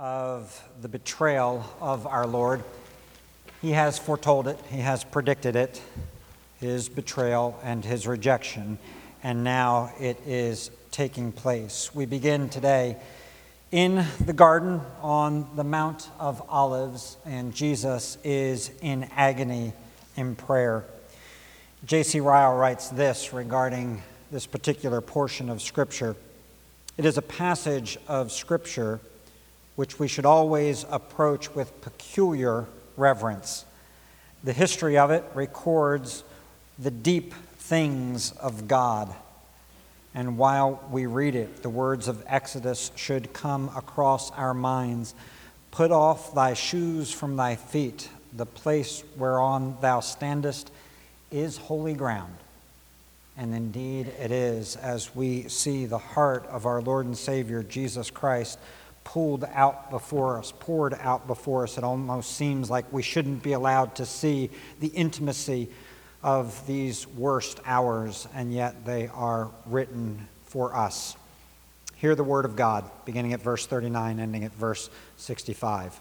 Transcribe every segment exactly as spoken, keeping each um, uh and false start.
of the betrayal of our Lord. He has foretold it, he has predicted it, his betrayal and his rejection, and now it is taking place. We begin today in the garden on the Mount of Olives, and Jesus is in agony in prayer. J C Ryle writes this regarding this particular portion of Scripture. It is a passage of Scripture which we should always approach with peculiar reverence. The history of it records the deep things of God. And while we read it, the words of Exodus should come across our minds. Put off thy shoes from thy feet. The place whereon thou standest is holy ground. And indeed it is, as we see the heart of our Lord and Savior Jesus Christ pulled out before us, poured out before us. It almost seems like we shouldn't be allowed to see the intimacy of these worst hours, and yet they are written for us. Hear the word of God, beginning at verse thirty-nine, ending at verse sixty-five.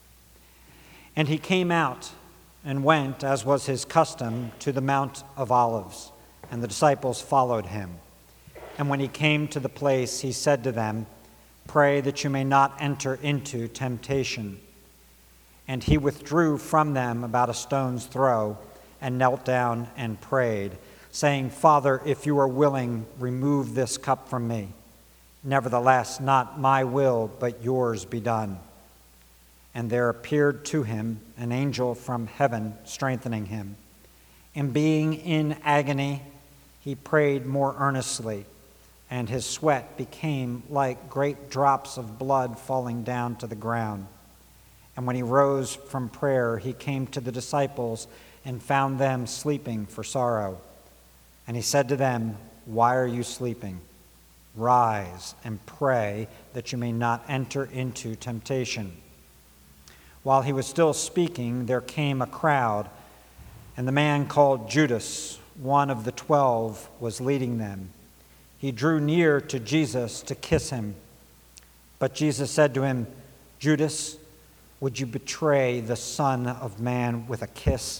And he came out and went, as was his custom, to the Mount of Olives, and the disciples followed him. And when he came to the place, he said to them, Pray that you may not enter into temptation. And he withdrew from them about a stone's throw, and knelt down and prayed, saying, Father, if you are willing, remove this cup from me. Nevertheless, not my will, but yours be done. And there appeared to him an angel from heaven, strengthening him. And being in agony, he prayed more earnestly, and his sweat became like great drops of blood falling down to the ground. And when he rose from prayer, he came to the disciples and found them sleeping for sorrow. And he said to them, Why are you sleeping? Rise and pray that you may not enter into temptation. While he was still speaking, there came a crowd, and the man called Judas, one of the twelve, was leading them. He drew near to Jesus to kiss him. But Jesus said to him, Judas, would you betray the Son of Man with a kiss?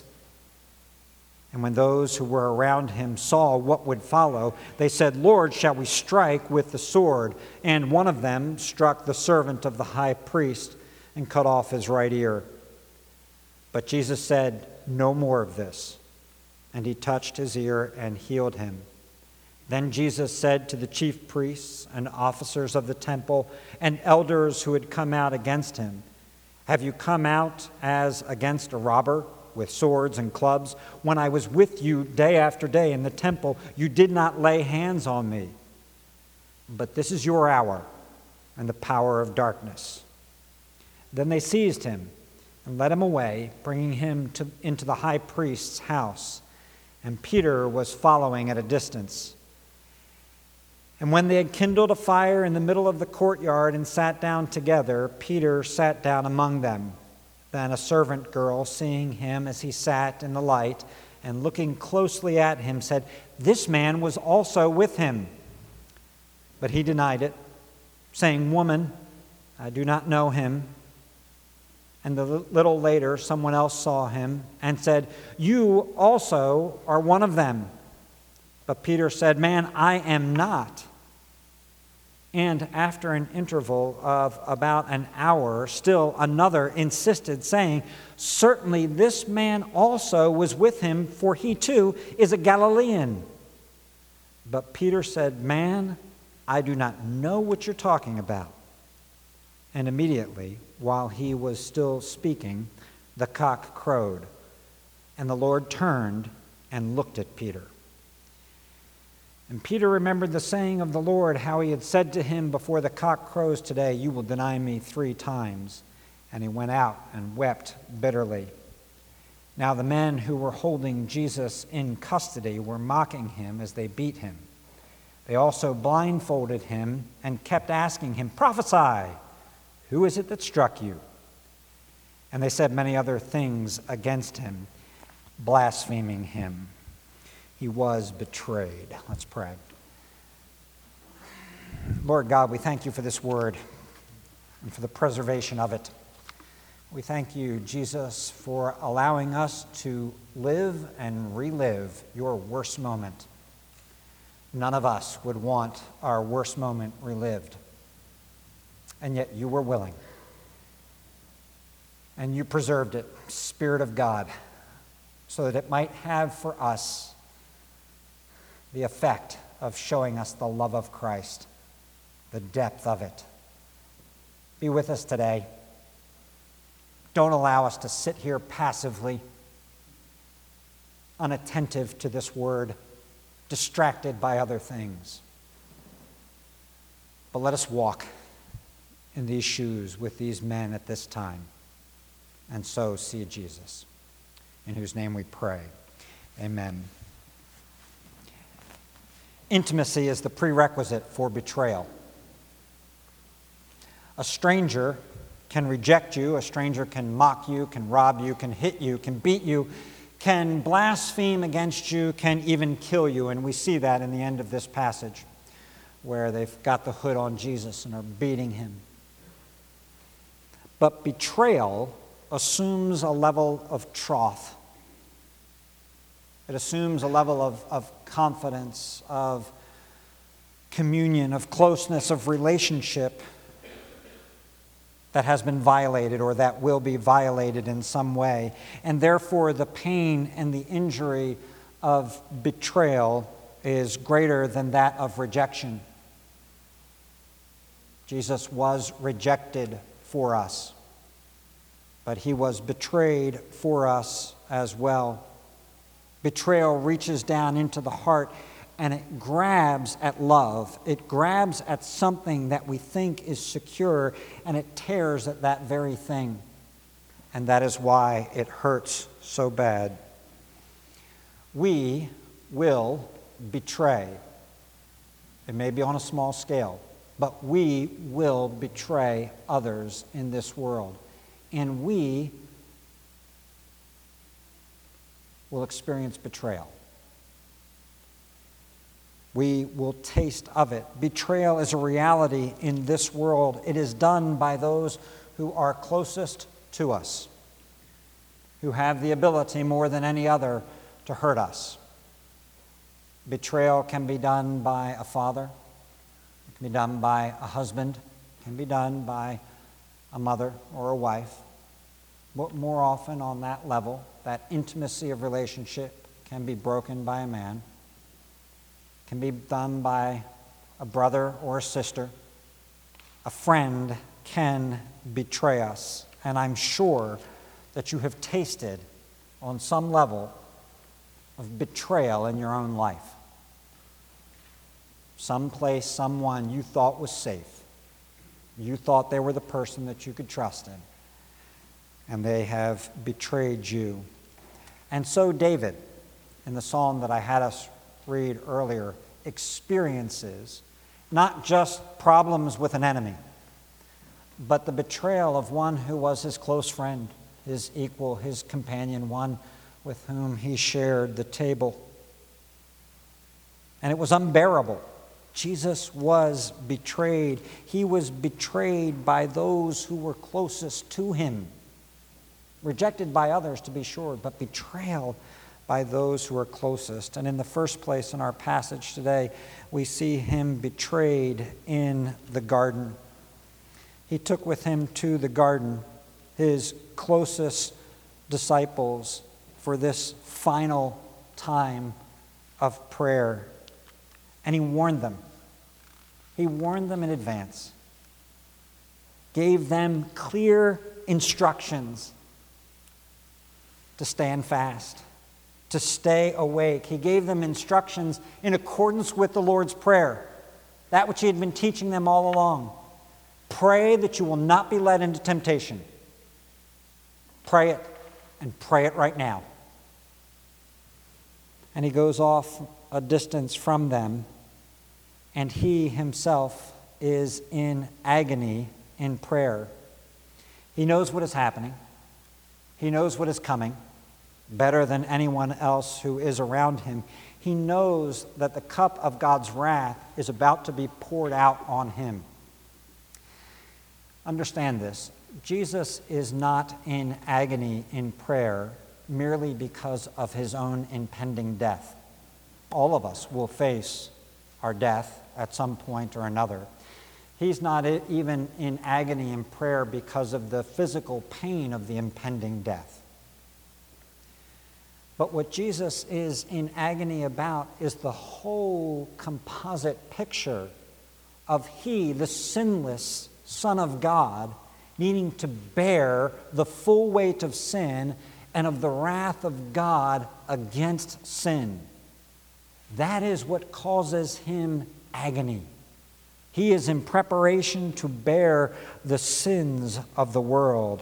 And when those who were around him saw what would follow, they said, Lord, shall we strike with the sword? And one of them struck the servant of the high priest and cut off his right ear. But Jesus said, No more of this. And he touched his ear and healed him. Then Jesus said to the chief priests and officers of the temple and elders who had come out against him, Have you come out as against a robber with swords and clubs? When I was with you day after day in the temple, you did not lay hands on me. But this is your hour and the power of darkness. Then they seized him and led him away, bringing him to, into the high priest's house. And Peter was following at a distance. And when they had kindled a fire in the middle of the courtyard and sat down together, Peter sat down among them. Then a servant girl, seeing him as he sat in the light and looking closely at him, said, This man was also with him. But he denied it, saying, Woman, I do not know him. And a little later, someone else saw him and said, You also are one of them. But Peter said, Man, I am not. And after an interval of about an hour, still another insisted, saying, Certainly this man also was with him, for he too is a Galilean. But Peter said, Man, I do not know what you're talking about. And immediately, while he was still speaking, the cock crowed, and the Lord turned and looked at Peter. And Peter remembered the saying of the Lord, how he had said to him, Before the cock crows today, you will deny me three times. And he went out and wept bitterly. Now the men who were holding Jesus in custody were mocking him as they beat him. They also blindfolded him and kept asking him, Prophesy, who is it that struck you? And they said many other things against him, blaspheming him. He was betrayed. Let's pray. Lord God, we thank you for this word. and for the preservation of it. We thank you, Jesus, for allowing us to live and relive your worst moment. None of us would want our worst moment relived. And yet you were willing. And you preserved it, Spirit of God, so that it might have for us the effect of showing us the love of Christ, the depth of it. Be with us today. Don't allow us to sit here passively, unattentive to this word, distracted by other things. But let us walk in these shoes with these men at this time, and so see Jesus, in whose name we pray. Amen. Intimacy is the prerequisite for betrayal. A stranger can reject you, a stranger can mock you, can rob you, can hit you, can beat you, can blaspheme against you, can even kill you. And we see that in the end of this passage, where they've got the hood on Jesus and are beating him. But betrayal assumes a level of troth. It assumes a level of, of confidence, of communion, of closeness, of relationship that has been violated or that will be violated in some way. And therefore, the pain and the injury of betrayal is greater than that of rejection. Jesus was rejected for us, but he was betrayed for us as well. Betrayal reaches down into the heart and it grabs at love. It grabs at something that we think is secure, and it tears at that very thing. And that is why it hurts so bad. We will betray. It may be on a small scale, but we will betray others in this world. And we will experience betrayal. We will taste of it. Betrayal is a reality in this world. It is done by those who are closest to us, who have the ability more than any other to hurt us. Betrayal can be done by a father. It can be done by a husband. It can be done by a mother or a wife. But more often on that level, that intimacy of relationship can be broken by a man. Can be done by a brother or a sister. A friend can betray us. And I'm sure that you have tasted on some level of betrayal in your own life. Someplace, someone you thought was safe. You thought they were the person that you could trust in. And they have betrayed you. And so David, in the psalm that I had us read earlier, experiences not just problems with an enemy, but the betrayal of one who was his close friend, his equal, his companion, one with whom he shared the table. And it was unbearable. Jesus was betrayed. He was betrayed by those who were closest to him. Rejected by others, to be sure, but betrayal by those who are closest. And in the first place in our passage today, we see him betrayed in the garden. He took with him to the garden his closest disciples for this final time of prayer. And he warned them. He warned them in advance. Gave them clear instructions to stand fast, to stay awake. He gave them instructions in accordance with the Lord's Prayer, that which he had been teaching them all along. Pray that you will not be led into temptation. Pray it, and pray it right now. And he goes off a distance from them, and he himself is in agony in prayer. He knows what is happening. He knows what is coming better than anyone else who is around him. He knows that the cup of God's wrath is about to be poured out on him. Understand this. Jesus is not in agony in prayer merely because of his own impending death. All of us will face our death at some point or another. He's not even in agony in prayer because of the physical pain of the impending death. But what Jesus is in agony about is the whole composite picture of he, the sinless Son of God, needing to bear the full weight of sin and of the wrath of God against sin. That is what causes him agony. He is in preparation to bear the sins of the world.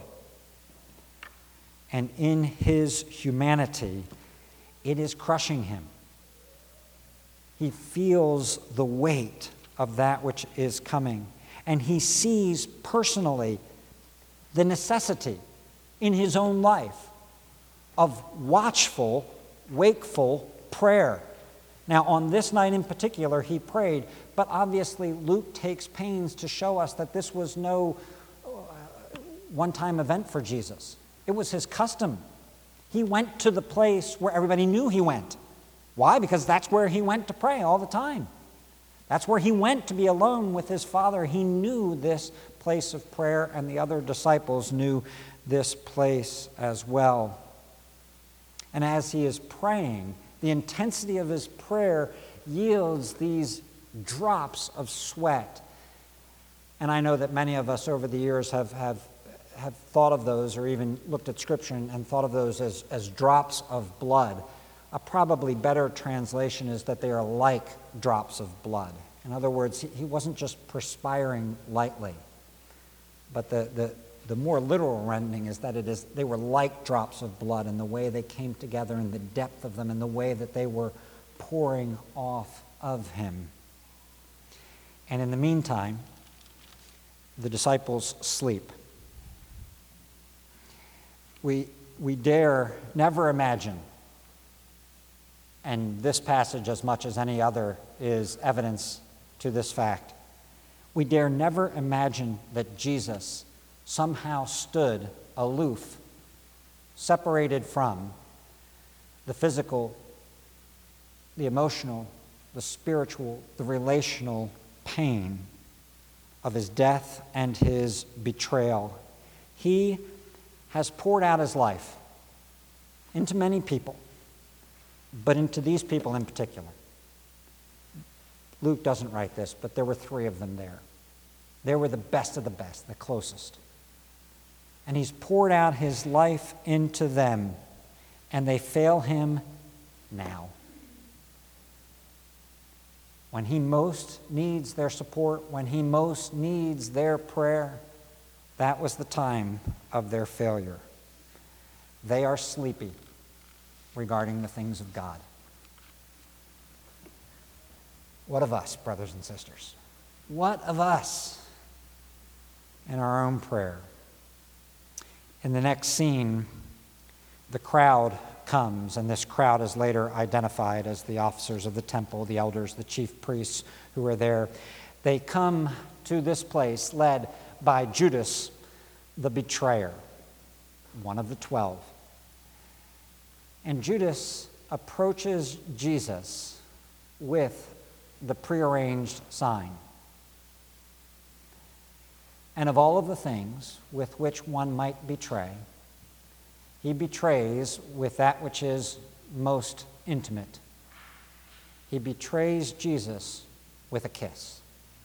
And in his humanity, it is crushing him. He feels the weight of that which is coming. And he sees personally the necessity in his own life of watchful, wakeful prayer. Now, on this night in particular, he prayed, but obviously Luke takes pains to show us that this was no uh, one-time event for Jesus. It was his custom. He went to the place where everybody knew he went. Why? Because that's where he went to pray all the time. That's where he went to be alone with his Father. He knew this place of prayer, and the other disciples knew this place as well. And as he is praying, the intensity of his prayer yields these drops of sweat. And I know that many of us over the years have, have, have thought of those, or even looked at Scripture and thought of those as, as drops of blood. A probably better translation is that they are like drops of blood. In other words, he, he wasn't just perspiring lightly, but the, the, the more literal rendering is that it is they were like drops of blood in the way they came together, in the depth of them, in the way that they were pouring off of him. And in the meantime, the disciples sleep. We, we dare never imagine, and this passage, as much as any other, is evidence to this fact. We dare never imagine that Jesus somehow stood aloof, separated from the physical, the emotional, the spiritual, the relational pain of his death and his betrayal. He has poured out his life into many people, but into these people in particular. Luke doesn't write this, but there were three of them there. They were the best of the best, the closest. And he's poured out his life into them, and they fail him now. When he most needs their support, when he most needs their prayer, that was the time of their failure. They are sleepy regarding the things of God. What of us, brothers and sisters? What of us in our own prayer? In the next scene, the crowd comes, and this crowd is later identified as the officers of the temple, the elders, the chief priests who are there. They come to this place led by Judas, the betrayer, one of the twelve. And Judas approaches Jesus with the prearranged sign. And of all of the things with which one might betray, he betrays with that which is most intimate. He betrays Jesus with a kiss.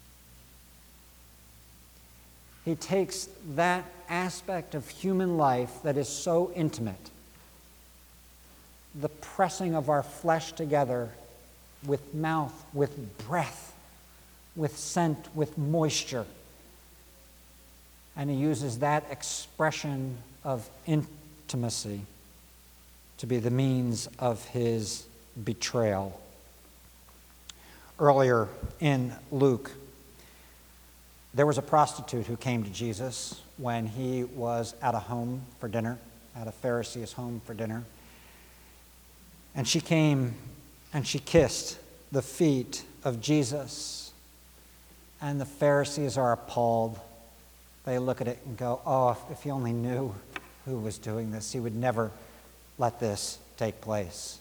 He takes that aspect of human life that is so intimate, the pressing of our flesh together with mouth, with breath, with scent, with moisture. And he uses that expression of intimacy to be the means of his betrayal. Earlier in Luke, there was a prostitute who came to Jesus when he was at a home for dinner, at a Pharisee's home for dinner. And she came and she kissed the feet of Jesus. And the Pharisees are appalled. They look at it and go, oh, if, if he only knew who was doing this, he would never let this take place.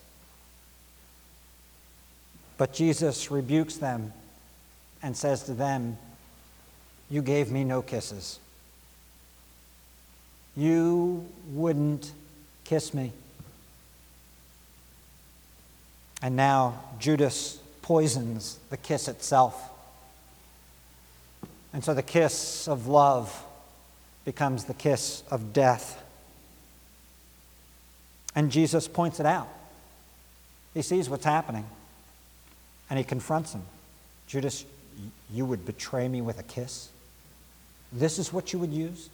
But Jesus rebukes them and says to them, you gave me no kisses. You wouldn't kiss me. And now Judas poisons the kiss itself. And so the kiss of love becomes the kiss of death. And Jesus points it out. He sees what's happening. And he confronts him. Judas, you would betray me with a kiss? This is what you would use?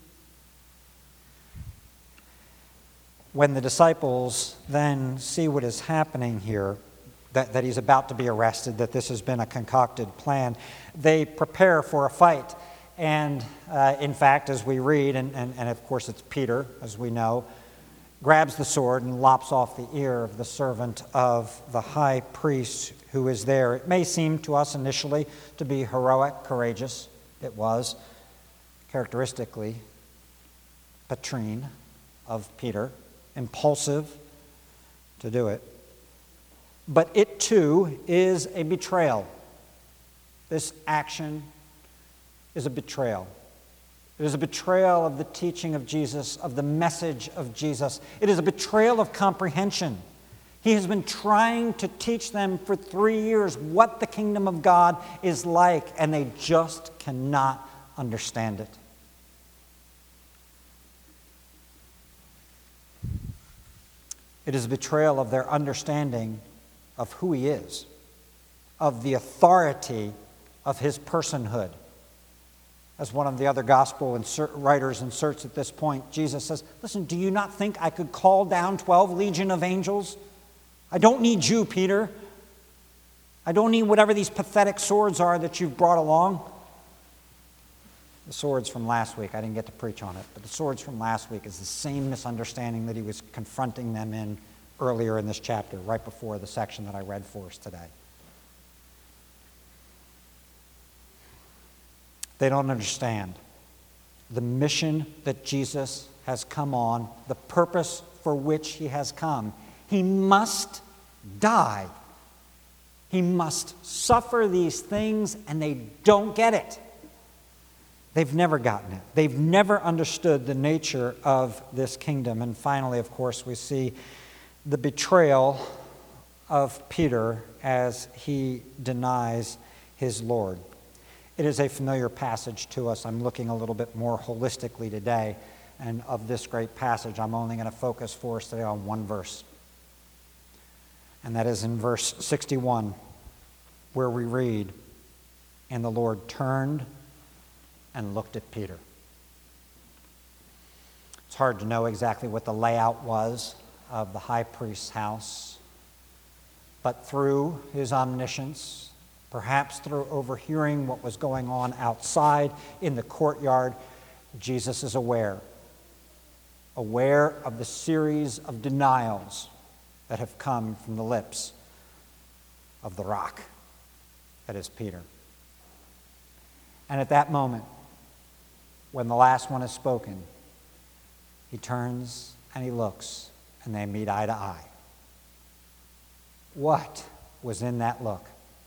When the disciples then see what is happening here, that, that he's about to be arrested, that this has been a concocted plan, they prepare for a fight. And uh, in fact, as we read, and, and, and of course it's Peter, as we know, grabs the sword and lops off the ear of the servant of the high priest who is there. It may seem to us initially to be heroic, courageous. It was, characteristically, patrine of Peter, impulsive to do it. But it too is a betrayal. This action is a betrayal. It is a betrayal of the teaching of Jesus, of the message of Jesus. It is a betrayal of comprehension. He has been trying to teach them for three years what the kingdom of God is like, and they just cannot understand it. It is a betrayal of their understanding of who he is, of the authority of his personhood. As one of the other gospel insert writers inserts at this point, Jesus says, listen, do you not think I could call down twelve legion of angels? I don't need you, Peter. I don't need whatever these pathetic swords are that you've brought along. The swords from last week, I didn't get to preach on it, but the swords from last week is the same misunderstanding that he was confronting them in earlier in this chapter, right before the section that I read for us today. They don't understand the mission that Jesus has come on, the purpose for which he has come. He must die. He must suffer these things, and they don't get it. They've never gotten it. They've never understood the nature of this kingdom. And finally, of course, we see the betrayal of Peter as he denies his Lord. It is a familiar passage to us. I'm looking a little bit more holistically today. And of this great passage, I'm only going to focus for us today on one verse. And that is in verse sixty-one, where we read, "And the Lord turned and looked at Peter." It's hard to know exactly what the layout was of the high priest's house, but through his omniscience, perhaps through overhearing what was going on outside in the courtyard, Jesus is aware, aware of the series of denials that have come from the lips of the rock that is Peter. And at that moment, when the last one is spoken, he turns and he looks, and they meet eye to eye. What was in that look?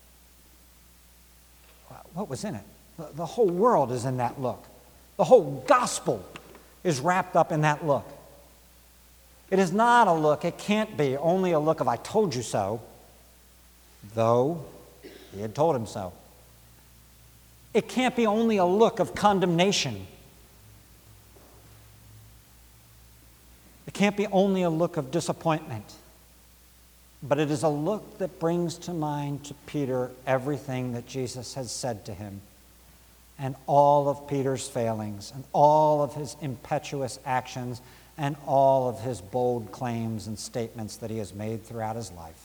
What was in it? The whole world is in that look. The whole gospel is wrapped up in that look. It is not a look, it can't be only a look of "I told you so," though he had told him so. It can't be only a look of condemnation. It can't be only a look of disappointment. But it is a look that brings to mind to Peter everything that Jesus has said to him, and all of Peter's failings, and all of his impetuous actions, and all of his bold claims and statements that he has made throughout his life.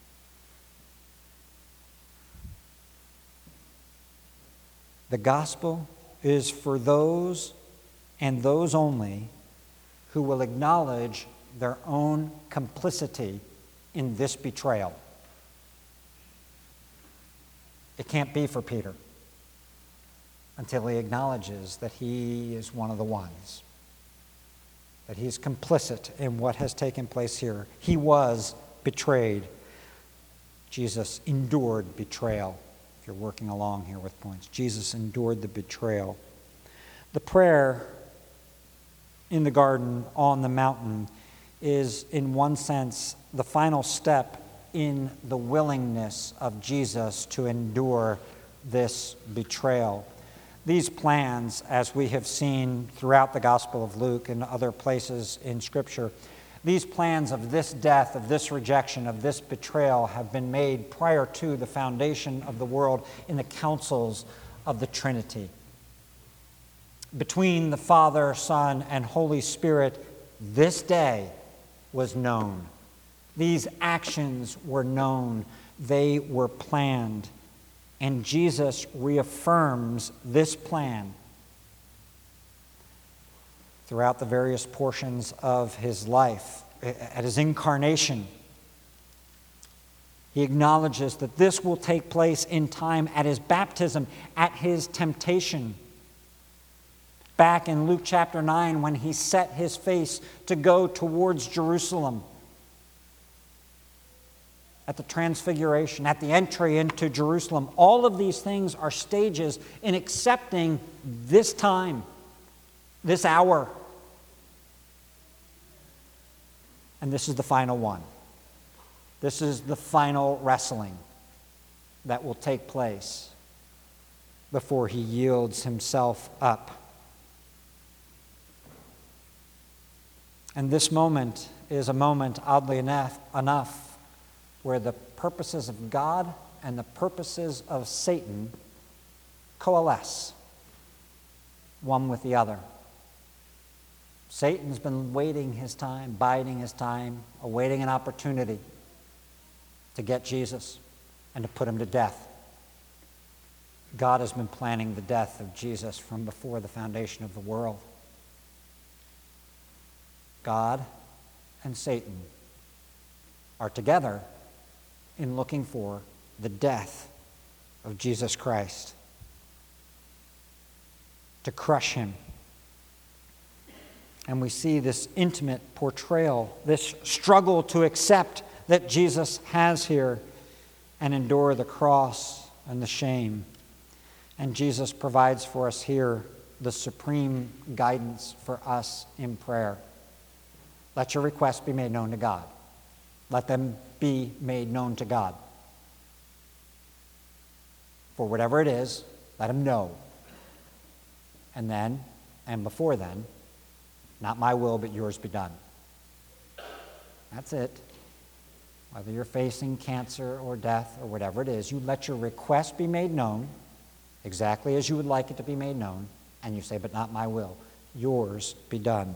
The gospel is for those and those only who will acknowledge their own complicity in this betrayal. It can't be for Peter. until he acknowledges that he is one of the ones, that he is complicit in what has taken place here. He was betrayed. Jesus endured betrayal. If you're working along here with points, Jesus endured the betrayal. The prayer in the garden on the mountain is, in one sense, the final step in the willingness of Jesus to endure this betrayal. These plans, as we have seen throughout the Gospel of Luke and other places in Scripture, these plans of this death, of this rejection, of this betrayal have been made prior to the foundation of the world in the councils of the Trinity. Between the Father, Son, and Holy Spirit, this day was known. These actions were known. They were planned. And Jesus reaffirms this plan throughout the various portions of his life. At his incarnation, he acknowledges that this will take place in time at his baptism, at his temptation. Back in Luke chapter nine, when he set his face to go towards Jerusalem, at the transfiguration, at the entry into Jerusalem. All of these things are stages in accepting this time, this hour. And this is the final one. This is the final wrestling that will take place before he yields himself up. And this moment is a moment, oddly enough, enough where the purposes of God and the purposes of Satan coalesce, one with the other. Satan's been waiting his time, biding his time, awaiting an opportunity to get Jesus and to put him to death. God has been planning the death of Jesus from before the foundation of the world. God and Satan are together in looking for the death of Jesus Christ, to crush him. And we see this intimate portrayal, this struggle to accept that Jesus has here and endure the cross and the shame. And Jesus provides for us here the supreme guidance for us in prayer. Let your requests be made known to God. Let them be made known to God. For whatever it is, let him know. And then, and before then, not my will, but yours be done. That's it. Whether you're facing cancer or death or whatever it is, you let your request be made known exactly as you would like it to be made known, and you say, but not my will, yours be done.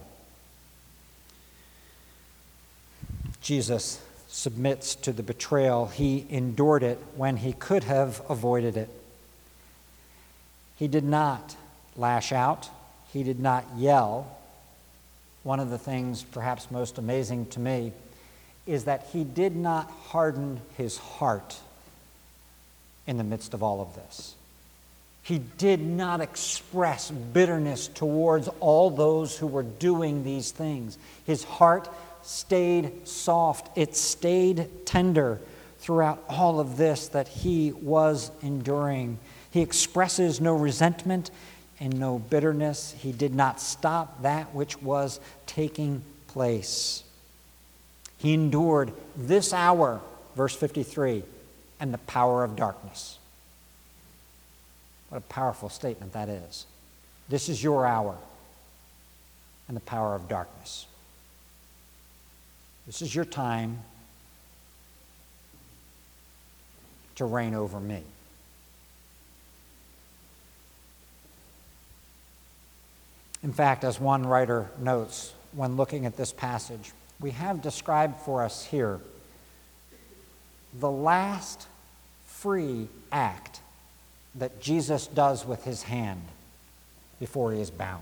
Jesus submits to the betrayal. He endured it when he could have avoided it. He did not lash out. He did not yell. One of the things perhaps most amazing to me is that he did not harden his heart in the midst of all of this. He did not express bitterness towards all those who were doing these things. His heart stayed soft. It stayed tender throughout all of this that he was enduring. He expresses no resentment and no bitterness. He did not stop that which was taking place. He endured this hour, verse fifty-three, and the power of darkness. What a powerful statement that is. This is your hour and the power of darkness. This is your time to reign over me. In fact, as one writer notes when looking at this passage, we have described for us here the last free act that Jesus does with his hand before he is bound.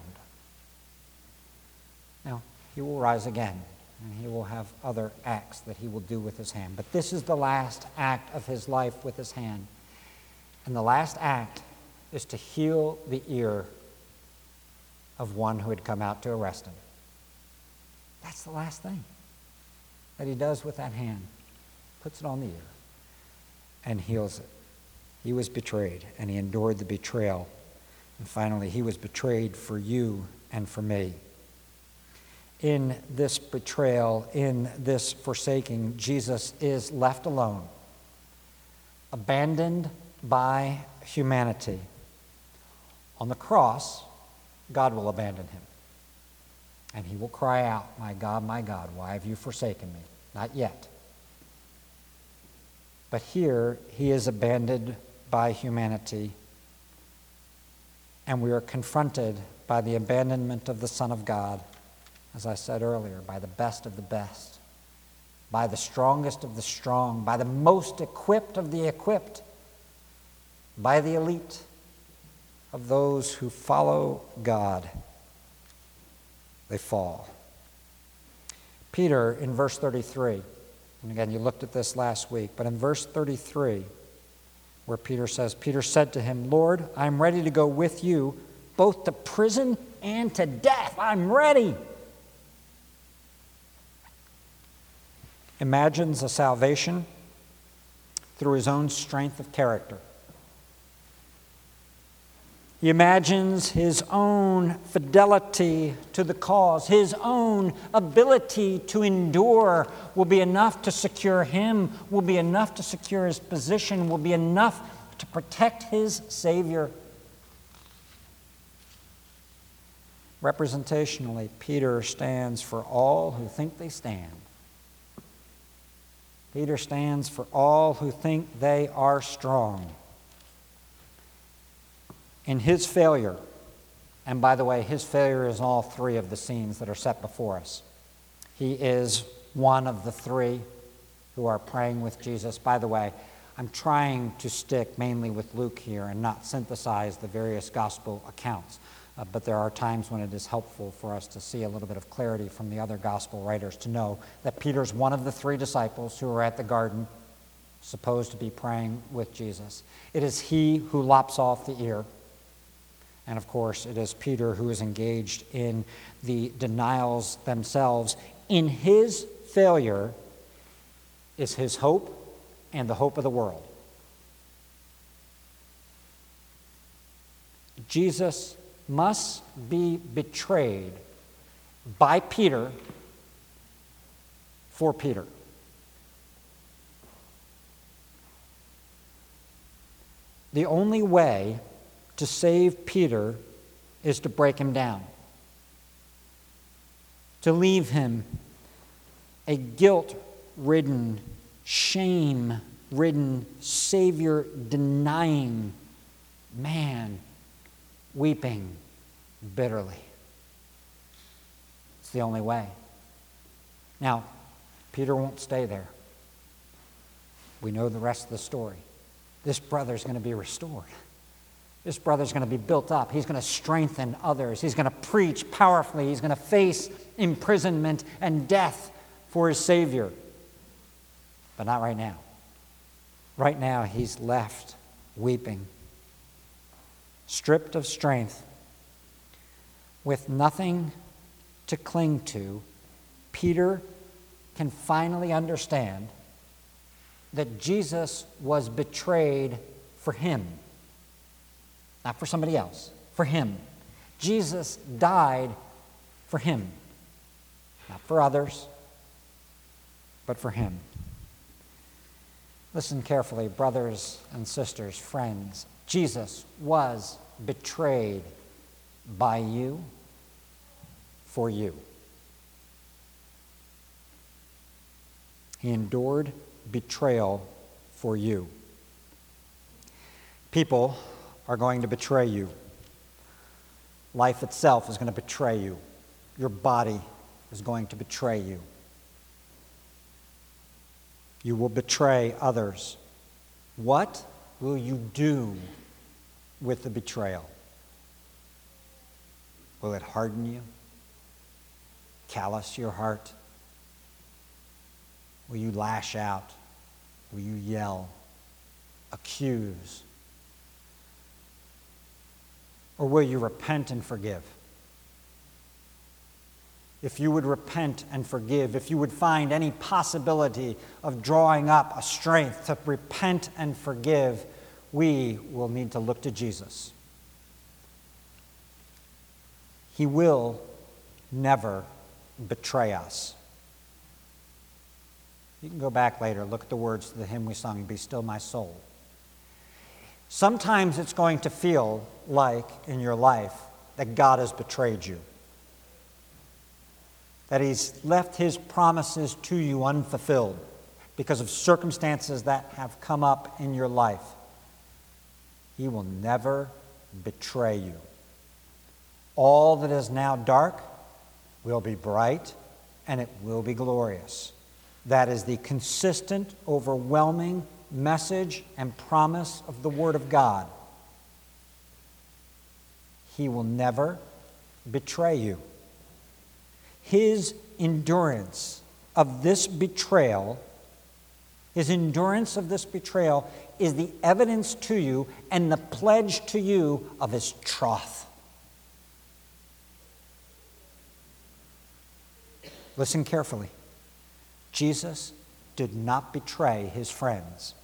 Now, he will rise again, and he will have other acts that he will do with his hand. But this is the last act of his life with his hand. And the last act is to heal the ear of one who had come out to arrest him. That's the last thing that he does with that hand. Puts it on the ear and heals it. He was betrayed, and he endured the betrayal. And finally, he was betrayed for you and for me. In this betrayal, in this forsaking, Jesus is left alone, abandoned by humanity. On the cross, God will abandon him. And he will cry out, "My God, my God, why have you forsaken me?" Not yet. But here, he is abandoned by humanity, and we are confronted by the abandonment of the Son of God, as I said earlier, by the best of the best, by the strongest of the strong, by the most equipped of the equipped, by the elite of those who follow God. They fall. Peter, in verse thirty-three, and again, you looked at this last week, but in verse thirty-three, where Peter says, Peter said to him, "Lord, I'm ready to go with you, both to prison and to death." I'm ready. Imagines a salvation through his own strength of character. He imagines his own fidelity to the cause, his own ability to endure will be enough to secure him, will be enough to secure his position, will be enough to protect his Savior. Representationally, Peter stands for all who think they stand. Peter stands for all who think they are strong. In his failure, and by the way, his failure is all three of the scenes that are set before us. He is one of the three who are praying with Jesus. By the way, I'm trying to stick mainly with Luke here and not synthesize the various gospel accounts. Uh, but there are times when it is helpful for us to see a little bit of clarity from the other gospel writers to know that Peter's one of the three disciples who are at the garden, supposed to be praying with Jesus. It is he who lops off the ear. And of course, it is Peter who is engaged in the denials themselves. In his failure is his hope and the hope of the world. Jesus must be betrayed by Peter for Peter. The only way to save Peter is to break him down, to leave him a guilt-ridden, shame-ridden, Savior-denying man weeping bitterly. It's the only way. Now, Peter won't stay there. We know the rest of the story. This brother's going to be restored. This brother's going to be built up. He's going to strengthen others. He's going to preach powerfully. He's going to face imprisonment and death for his Savior. But not right now. Right now, he's left weeping, stripped of strength, with nothing to cling to. Peter can finally understand that Jesus was betrayed for him. Not for somebody else, for him. Jesus died for him. Not for others, but for him. Listen carefully, brothers and sisters, friends. Jesus was betrayed by you for you. He endured betrayal for you. People are going to betray you. Life itself is going to betray you. Your body is going to betray you. You will betray others. What will you do with the betrayal? Will it harden you? Callous your heart? Will you lash out? Will you yell? Accuse? Or will you repent and forgive? If you would repent and forgive, if you would find any possibility of drawing up a strength to repent and forgive, we will need to look to Jesus. He will never betray us. You can go back later, look at the words to the hymn we sung, "Be Still My Soul." Sometimes it's going to feel like in your life that God has betrayed you, that He's left His promises to you unfulfilled because of circumstances that have come up in your life. He will never betray you. All that is now dark will be bright, and it will be glorious. That is the consistent, overwhelming message and promise of the Word of God. He will never betray you. His endurance of this betrayal, His endurance of this betrayal is the evidence to you and the pledge to you of His troth. Listen carefully. Jesus did not betray His friends.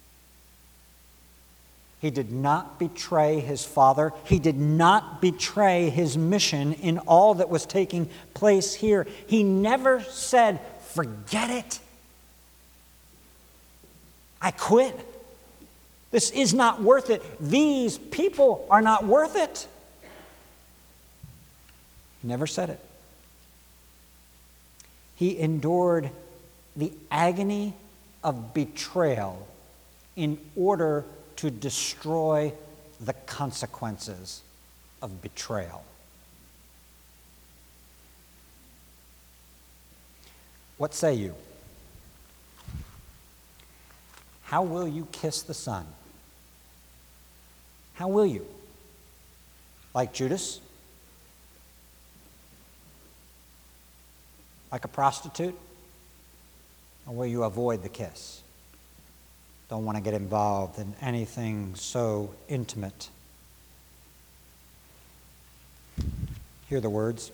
He did not betray His Father. He did not betray His mission in all that was taking place here. He never said, "Forget it. I quit. This is not worth it. These people are not worth it." He never said it. He endured the agony of betrayal in order to destroy the consequences of betrayal. What say you? How will you kiss the Son? How will you? Like Judas? Like a prostitute? Or will you avoid the kiss? Don't want to get involved in anything so intimate. Hear the words.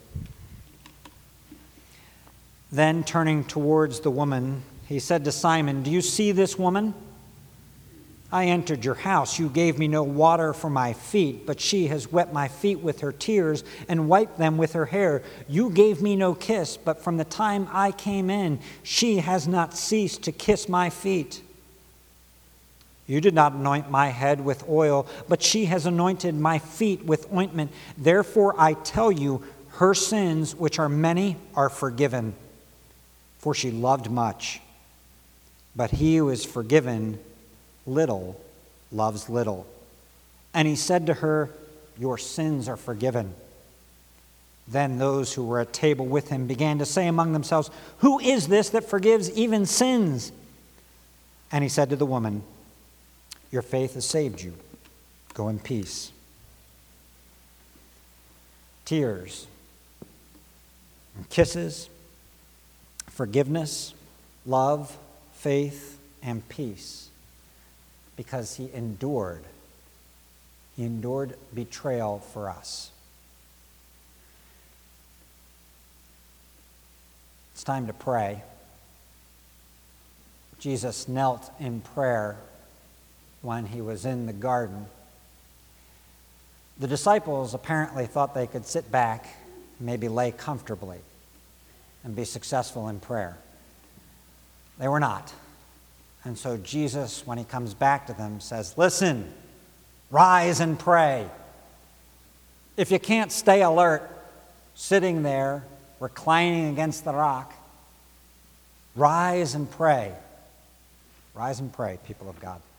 Then, turning towards the woman, He said to Simon, "Do you see this woman? I entered your house. You gave me no water for my feet, but she has wet my feet with her tears and wiped them with her hair. You gave me no kiss, but from the time I came in, she has not ceased to kiss my feet. You did not anoint my head with oil, but she has anointed my feet with ointment. Therefore I tell you, her sins, which are many, are forgiven, for she loved much. But he who is forgiven little loves little." And He said to her, "Your sins are forgiven." Then those who were at table with Him began to say among themselves, "Who is this that forgives even sins?" And He said to the woman, "Your faith has saved you. Go in peace." Tears, and kisses, forgiveness, love, faith, and peace. Because He endured. He endured betrayal for us. It's time to pray. Jesus knelt in prayer when He was in the garden. The disciples apparently thought they could sit back, maybe lay comfortably, and be successful in prayer. They were not. And so Jesus, when He comes back to them, says, "Listen, rise and pray. If you can't stay alert, sitting there, reclining against the rock, rise and pray." Rise and pray, people of God.